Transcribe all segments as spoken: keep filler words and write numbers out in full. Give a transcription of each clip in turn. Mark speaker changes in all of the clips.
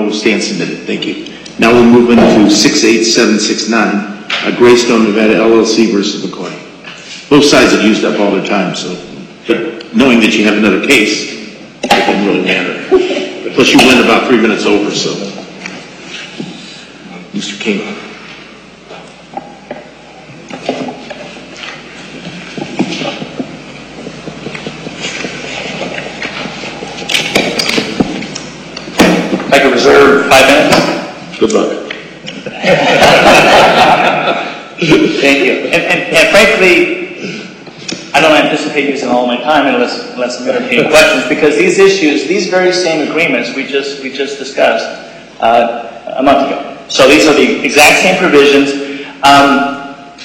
Speaker 1: no, stand submitted. Thank you. Now we'll move into six eight seven six nine, uh, Greystone Nevada L L C versus McCoy. Both sides have used up all their time, so but knowing that you have another case, it doesn't really matter. Plus you went about three minutes over, so. Mister King.
Speaker 2: I can reserve five minutes.
Speaker 1: Good luck.
Speaker 2: Thank you. And, and, and frankly, I don't anticipate using all my time unless unless I'm entertaining questions, because these issues, these very same agreements we just we just discussed uh, a month ago. So these are the exact same provisions. Um,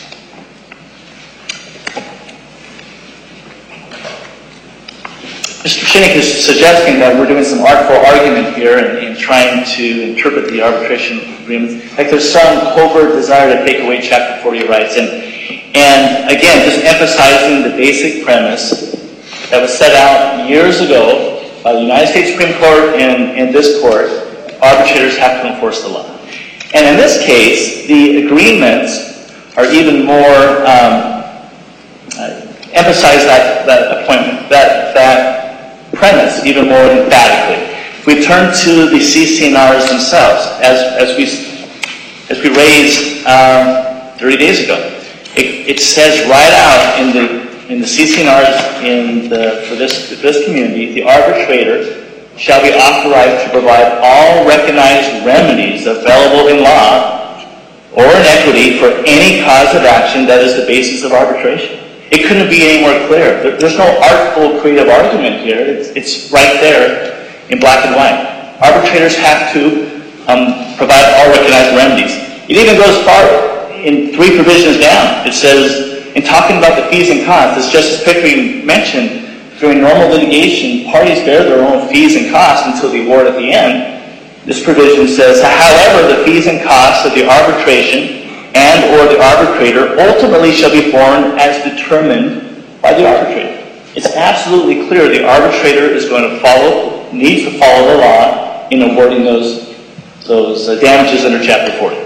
Speaker 2: Mister Shinnick is suggesting that we're doing some artful argument here and, and trying to interpret the arbitration agreements. Like there's some covert desire to take away Chapter forty rights. And, and again, just emphasizing the basic premise that was set out years ago by the United States Supreme Court and, and this court, arbitrators have to enforce the law. And in this case, the agreements are even more, um, uh, emphasize that, that appointment, that, that premise even more emphatically. If we turn to the C C N Rs themselves, as, as, we, as we raised um, thirty days ago, it, it says right out in the, in the C C N Rs in the, for this, this community, the arbitrator shall be authorized to provide all recognized remedies available in law or in equity for any cause of action that is the basis of arbitration. It couldn't be any more clear. There, there's no artful, creative argument here. It's, it's right there in black and white. Arbitrators have to um, provide all recognized remedies. It even goes far in three provisions down. It says, in talking about the fees and costs, as Justice Pickering mentioned, during normal litigation, parties bear their own fees and costs until the award at the end. This provision says, however, the fees and costs of the arbitration and or the arbitrator ultimately shall be borne as determined by the arbitrator. It's absolutely clear the arbitrator is going to follow, needs to follow the law in awarding those, those uh, damages under Chapter forty.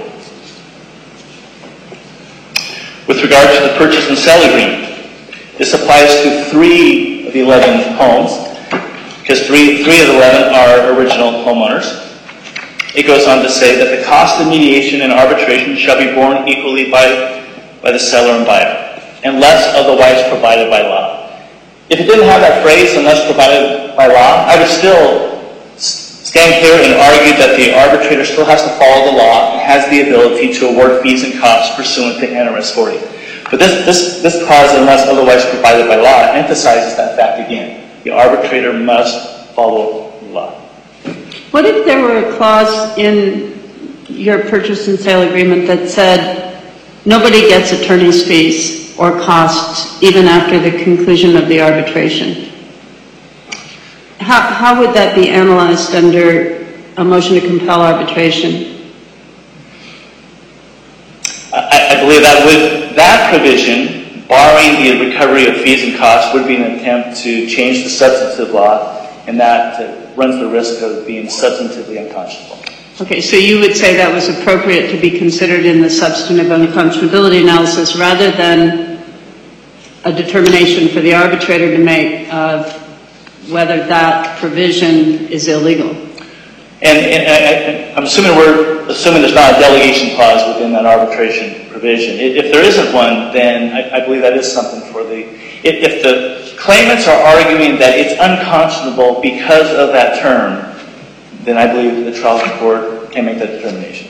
Speaker 2: With regard to the purchase and sale agreement, this applies to three of the eleven homes, because three, three of the eleven are original homeowners. It goes on to say that the cost of mediation and arbitration shall be borne equally by, by the seller and buyer, unless otherwise provided by law. If it didn't have that phrase, unless provided by law, I would still stand here and argue that the arbitrator still has to follow the law and has the ability to award fees and costs pursuant to N R S forty. But this, this, this clause, unless otherwise provided by law, emphasizes that fact again. The arbitrator must follow the law.
Speaker 3: What if there were a clause in your purchase and sale agreement that said nobody gets attorney's fees or costs even after the conclusion of the arbitration? How, how would that be analyzed under a motion to compel arbitration?
Speaker 2: I, I believe that would, that provision, barring the recovery of fees and costs, would be an attempt to change the substantive law, and that uh, runs the risk of being substantively unconscionable.
Speaker 3: Okay, so you would say that was appropriate to be considered in the substantive unconscionability analysis rather than a determination for the arbitrator to make of whether that provision is illegal.
Speaker 2: And, and I, I'm assuming we're assuming there's not a delegation clause within that arbitration provision. If there isn't one, then I, I believe that is something for the... If, if the claimants are arguing that it's unconscionable because of that term, then I believe the trial court can make that determination.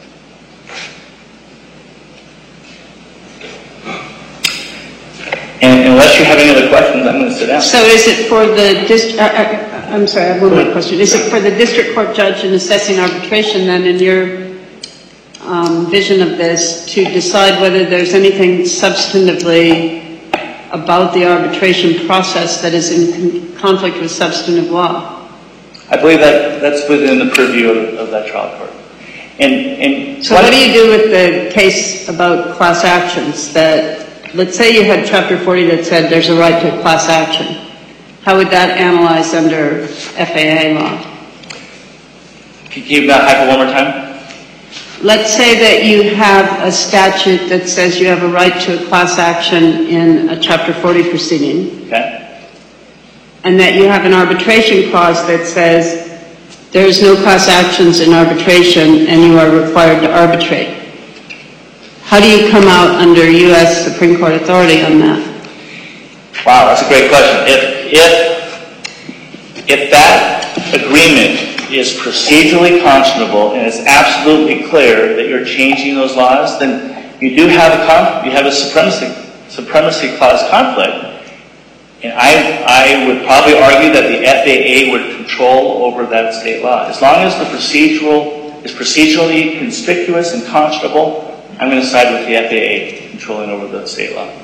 Speaker 2: And unless you have any other questions, I'm going to sit down.
Speaker 3: So is it for the district... Uh, uh, I'm sorry, I have one more question. Is it for the district court judge in assessing arbitration, then, in your um, vision of this, to decide whether there's anything substantively about the arbitration process that is in con- conflict with substantive law?
Speaker 2: I believe that that's within the purview of, of that trial court. And, and
Speaker 3: so what do you do with the case about class actions that, let's say you had Chapter forty that said there's a right to class action. How would that analyze under F A A law?
Speaker 2: Can you give that hypo one more time?
Speaker 3: Let's say that you have a statute that says you have a right to a class action in a Chapter forty proceeding.
Speaker 2: Okay.
Speaker 3: And that you have an arbitration clause that says there is no class actions in arbitration and you are required to arbitrate. How do you come out under U S Supreme Court authority on that?
Speaker 2: Wow, that's a great question. If, if, if that agreement is procedurally conscionable and it's absolutely clear that you're changing those laws, then you do have a con- you have a supremacy supremacy clause conflict. And I I would probably argue that the F A A would control over that state law. As long as the procedural is procedurally conspicuous and conscionable, I'm going to side with the F A A controlling over the state law.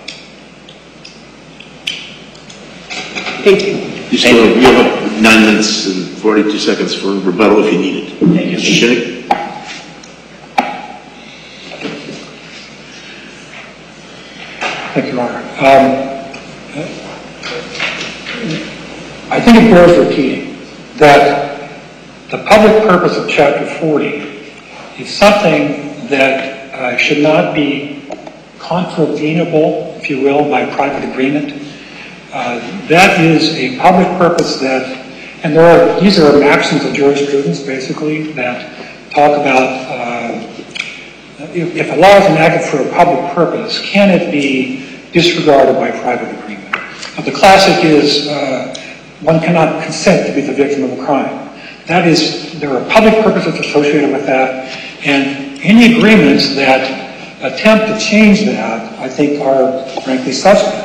Speaker 3: Thank you.
Speaker 1: You still have, you have nine minutes and forty-two seconds for rebuttal if you need it.
Speaker 2: Thank you.
Speaker 1: Mister Shinnick?
Speaker 4: Thank you, Your Honor. Um, I think it bears repeating that the public purpose of Chapter forty is something that uh, should not be contravenable, if you will, by private agreement. Uh, that is a public purpose that, and there are, these are maxims of jurisprudence, basically, that talk about uh, if, if a law is enacted for a public purpose, can it be disregarded by private agreement? But the classic is uh, one cannot consent to be the victim of a crime. That is, there are public purposes associated with that, and any agreements that attempt to change that, I think, are frankly suspect.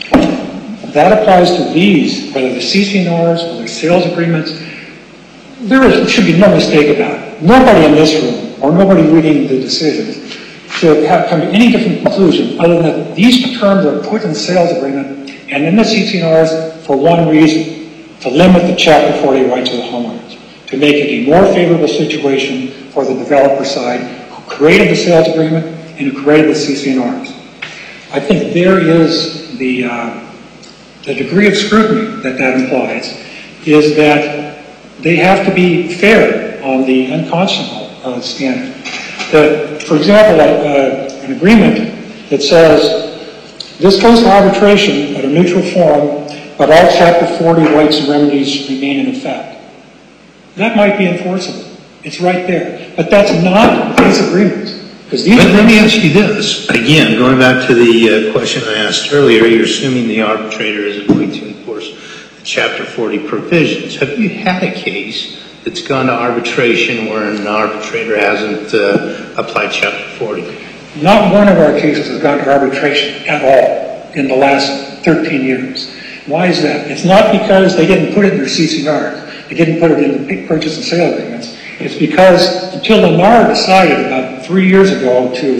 Speaker 4: That applies to these, whether they're C C N Rs, whether they're sales agreements. There is, should be no mistake about it. Nobody in this room, or nobody reading the decisions, should have come to any different conclusion other than that these terms are put in the sales agreement and in the C C N Rs for one reason, to limit the Chapter forty rights of the homeowners, to make it a more favorable situation for the developer side who created the sales agreement and who created the C C N Rs. I think there is the... Uh, The degree of scrutiny that that implies is that they have to be fair on the unconscionable uh, standard. The, for example, uh, an agreement that says this goes to arbitration at a neutral forum, but all Chapter forty rights and remedies remain in effect. That might be enforceable. It's right there. But that's not these agreements.
Speaker 5: But let me ask you this. Again, going back to the uh, question I asked earlier, you're assuming the arbitrator isn't going to enforce the Chapter forty provisions. Have you had a case that's gone to arbitration where an arbitrator hasn't uh, applied Chapter forty?
Speaker 4: Not one of our cases has gone to arbitration at all in the last thirteen years. Why is that? It's not because they didn't put it in their C C N Rs. They didn't put it in the purchase and sale agreements. It's because until Lennar decided about three years ago to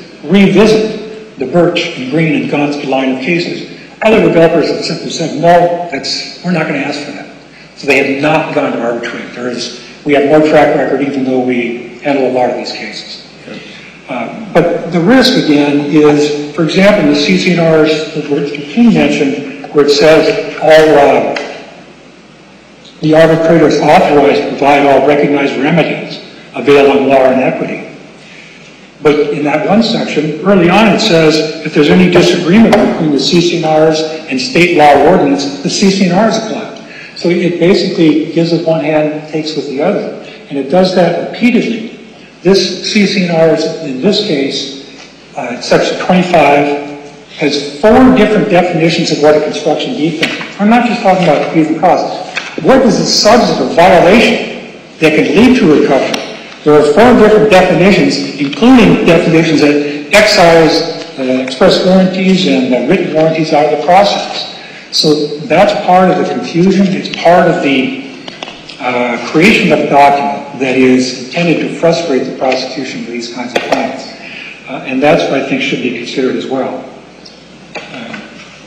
Speaker 4: revisit the Birch and Green and Gonski line of cases, other developers have simply said, no, that's, we're not going to ask for that. So they have not gone to arbitrate. There is, we have no track record even though we handle a lot of these cases. Uh, but the risk, again, is, for example, in the C C N Rs that Mister King mentioned, where it says all uh, the arbitrator is authorized to provide all recognized remedies availing law and equity. But in that one section, early on it says if there's any disagreement between the C C N Rs and state law ordinance, the C C N Rs apply. So it basically gives with one hand, takes with the other. And it does that repeatedly. This C C N Rs, in this case, uh, section twenty-five, has four different definitions of what a construction defect is. I'm not just talking about even causes. What is the substantive violation that can lead to recovery? There are four different definitions, including definitions that excise uh, express warranties and uh, written warranties out of the process. So that's part of the confusion. It's part of the uh, creation of a document that is intended to frustrate the prosecution of these kinds of claims. Uh, and that's what I think should be considered as well. Uh,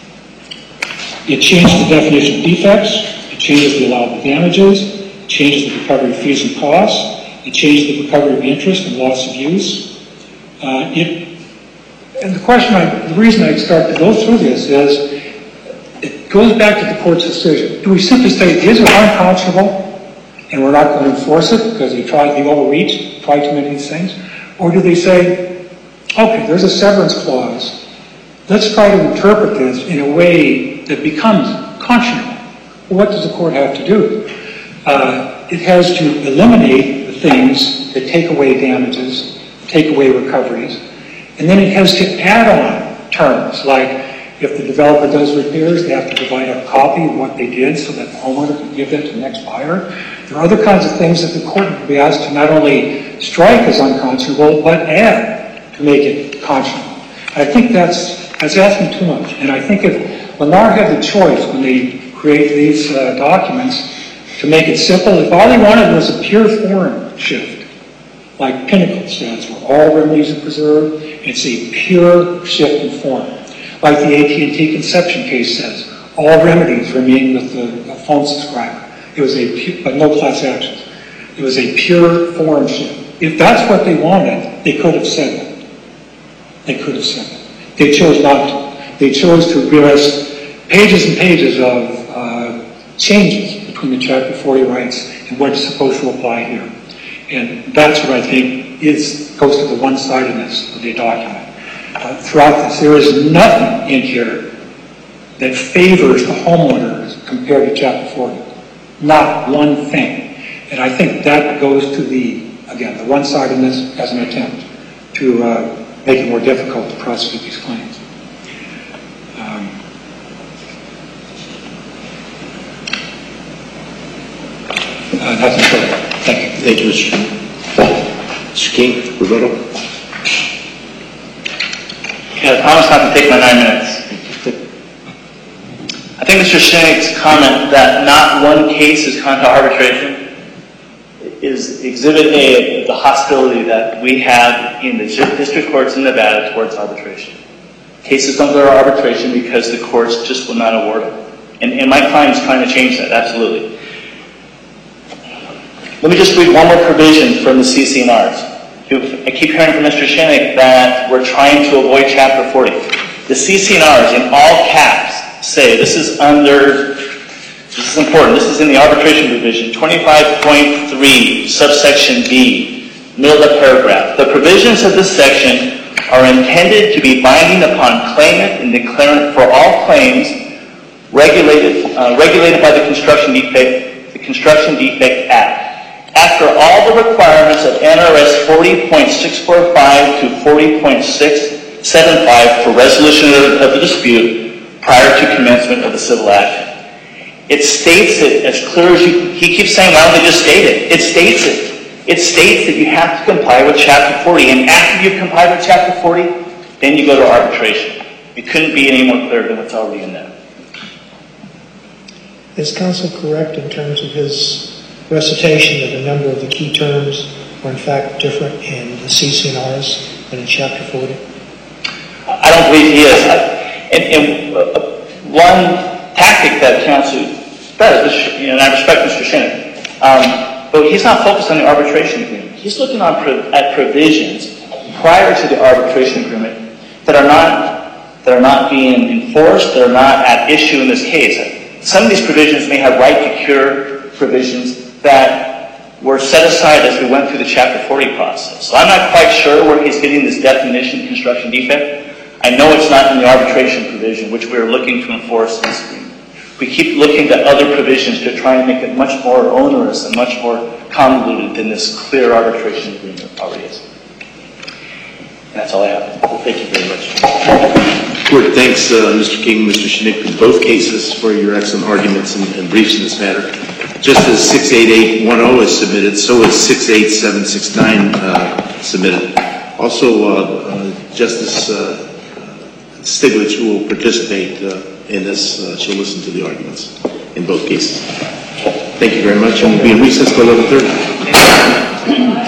Speaker 4: it changed the definition of defects. It changes the allowable damages. It changes the recovery of fees and costs. It changed the recovery of interest and loss of use. Uh, it, and the question, I, the reason I start to go through this is, it goes back to the court's decision. Do we simply say, is it unconscionable? and we're not going to enforce it because they tried, they overreached, tried too many of these things? Or do they say, okay, there's a severance clause. Let's try to interpret this in a way that becomes conscionable. Well, what does the court have to do? Uh, it has to eliminate the things that take away damages, take away recoveries, and then it has to add on terms, like if the developer does repairs, they have to provide a copy of what they did so that the homeowner can give that to the next buyer. There are other kinds of things that the court would be asked to not only strike as unconscionable, but add to make it conscionable. I think that's, that's asking too much. And I think if Lennar had the choice when they create these uh, documents to make it simple, if all they wanted was a pure form shift, like Pinnacle stands where all remedies are preserved, it's a pure shift in form. Like the A T and T Conception case says, all remedies remain with the, the phone subscriber. It was a pu- but no class actions. It was a pure form shift. If that's what they wanted, they could have said that. They could have said that. They chose not to. They chose to give us pages and pages of uh, changes between the Chapter forty rights and what's supposed to apply here. And that's what I think is goes to the one-sidedness of the document. Uh, throughout this, there is nothing in here that favors the homeowners compared to Chapter forty. Not one thing. And I think that goes to the, again, the one-sidedness as an attempt to uh, make it more difficult to prosecute these claims. Um, uh, nothing further. Thank you.
Speaker 1: Thank you, Mister King. Mister King, rebuttal.
Speaker 2: Okay, I promise not to take my nine minutes. I think Mister Shinnick's comment that not one case has gone to arbitration is Exhibit A of the hostility that we have in the district courts in Nevada towards arbitration. Cases don't go to arbitration because the courts just will not award it. And, and my client is trying to change that, absolutely. Let me just read one more provision from the C C N Rs. I keep hearing from Mister Shinnick that we're trying to avoid Chapter forty. The C C N Rs, in all caps, say, this is under, this is important, this is in the arbitration provision, twenty-five point three, subsection B, middle of the paragraph. The provisions of this section are intended to be binding upon claimant and declarant for all claims regulated, uh, regulated by the Construction Defect, the Construction Defect Act. After all the requirements of N R S forty point six four five to forty point six seven five for resolution of, of the dispute prior to commencement of the civil action. It states it as clear as you, he keeps saying, why don't they just state it? It states it. It states that you have to comply with Chapter forty, and after you've complied with Chapter forty, then you go to arbitration. It couldn't be any more clear than what's already in there.
Speaker 6: Is counsel correct in terms of his recitation that a number of the key terms are in fact different in the C C N Rs than in Chapter forty?
Speaker 2: I don't believe he is. I, and and uh, one tactic that counsel does, and I respect Mister Shinnick, um, but he's not focused on the arbitration agreement. He's looking on pro, at provisions prior to the arbitration agreement that are not that are not being enforced, that are not at issue in this case. Some of these provisions may have right to cure provisions that were set aside as we went through the Chapter forty process. So I'm not quite sure where he's getting this definition of construction defect. I know it's not in the arbitration provision, which we're looking to enforce in this agreement. We keep looking to other provisions to try and make it much more onerous and much more convoluted than this clear arbitration agreement already is. And that's all I have. Thank you very much.
Speaker 1: Court thanks uh, Mister King and Mister Shinnick in both cases for your excellent arguments and, and briefs in this matter. Just as six eight eight one zero is submitted, so is six eight seven six nine uh, submitted. Also, uh, uh, Justice uh, Stiglitz, who will participate uh, in this, uh, she'll listen to the arguments in both cases. Thank you very much, and we'll be in recess till eleven thirty.